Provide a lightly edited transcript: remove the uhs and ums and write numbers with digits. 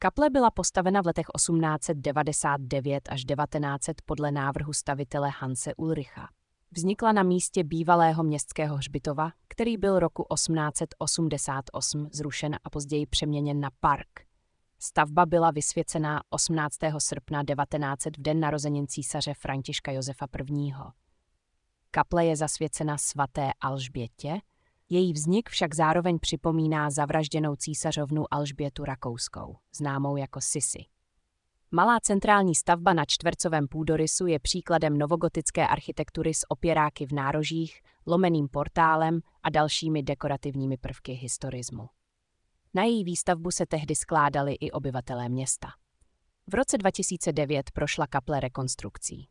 Kaple byla postavena v letech 1899 až 1900 podle návrhu stavitele Hanse Ulricha. Vznikla na místě bývalého městského hřbitova, který byl roku 1888 zrušen a později přeměněn na park. Stavba byla vysvěcená 18. srpna 1900 v den narozenin císaře Františka Josefa I. Kaple je zasvěcena svaté Alžbětě, její vznik však zároveň připomíná zavražděnou císařovnu Alžbětu Rakouskou, známou jako Sisi. Malá centrální stavba na čtvercovém půdorysu je příkladem novogotické architektury s opěráky v nárožích, lomeným portálem a dalšími dekorativními prvky historismu. Na její výstavbu se tehdy skládali i obyvatelé města. V roce 2009 prošla kaple rekonstrukcí.